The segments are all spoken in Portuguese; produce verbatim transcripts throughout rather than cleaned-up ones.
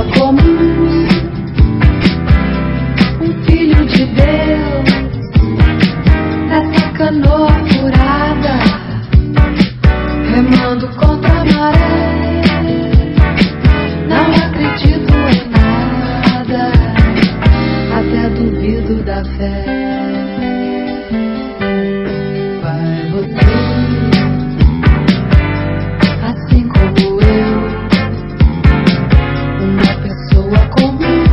comum, um filho de Deus, nessa canoa furada, remando contra a maré. Não acredito em nada, até duvido da fé. Vai você, assim como eu, uma pessoa comum,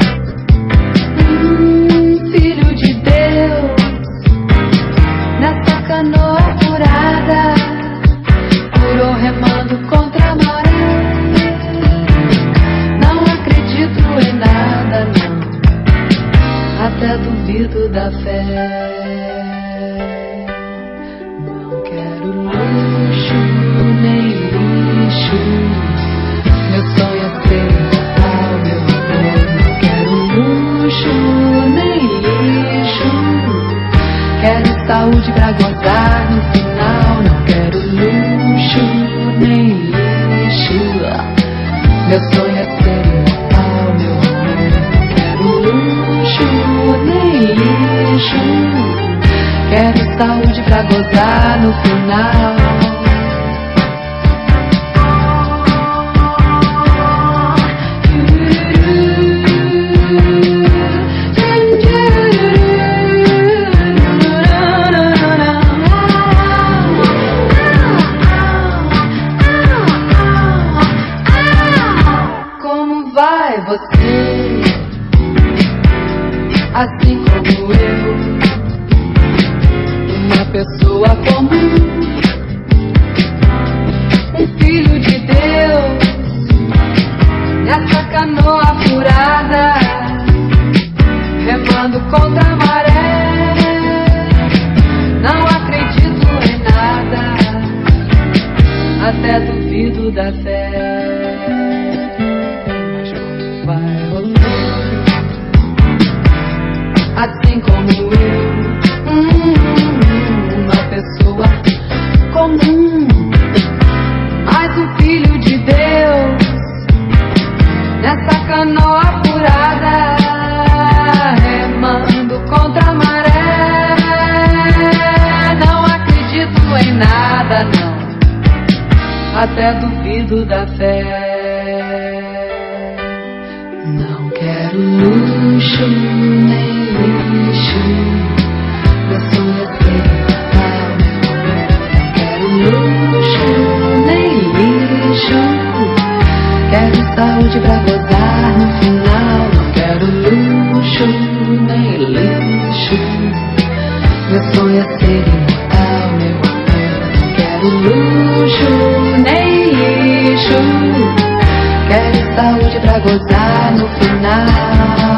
um filho de Deus, nessa canoa furada, furou remando contra a maré. Não acredito em nada, não, até duvido da fé. Não quero luxo nem lixo, meu sonho é ser imortal, meu amor. Não quero luxo nem lixo, quero saúde pra gozar no final. Não quero luxo nem lixo, meu sonho é ser imortal, meu amor. Não quero luxo nem lixo, quero saúde pra gozar no final. Como vai você, assim como eu, uma pessoa comum, um filho de Deus, nessa canoa furada, remando contra a maré. Não acredito em nada, até duvido da fé. Mas como vai você, assim como eu, hum, uma pessoa comum, mas um filho de Deus, nessa canoa furada, remando contra a maré. Não acredito em nada, não, até duvido da fé. Não quero luxo nem lixo, meu sonho é ser imortal, meu amor. Não quero luxo nem lixo, quero saúde pra gozar no final. Não quero luxo nem lixo, meu sonho é ser imortal, meu amor. Não quero luxo nem lixo, quero saúde pra gozar no final.